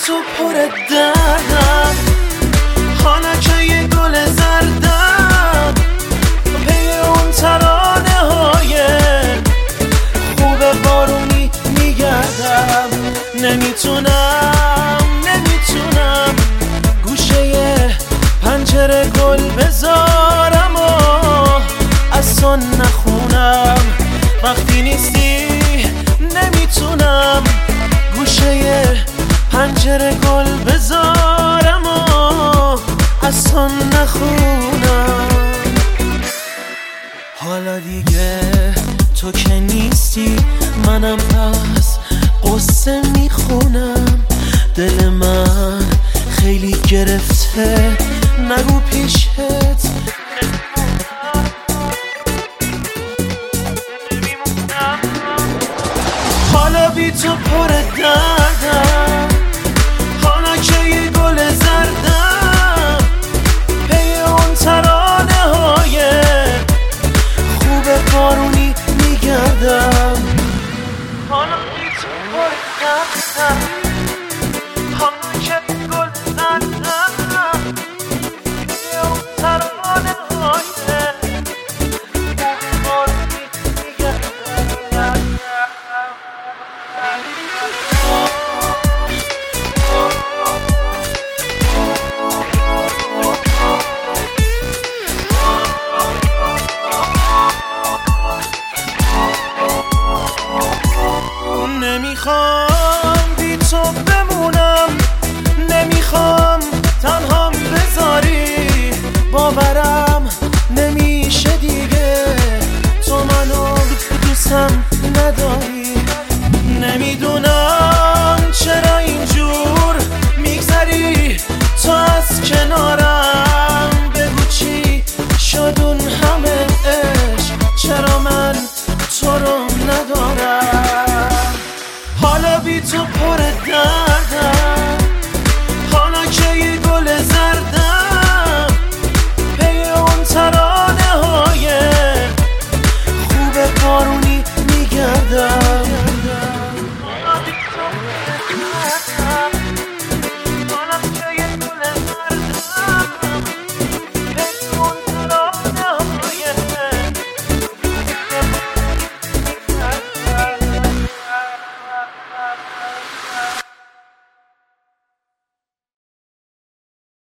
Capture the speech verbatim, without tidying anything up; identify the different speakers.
Speaker 1: تو پر دردم، حالا که یه گل زردم پی اون ترانه های خوب بارونی میگردم. نمیتونم نمیتونم گوشه پنجره گل بذارم و از تو نخونم. وقتی نیستی نمیتونم گوشه پنجره گل بذارم و از تو نخونم. حالا دیگه تو که نیستی منم پس قصه میخونم. دل من خیلی گرفته نگو پیشت حالا بی تو پر دم،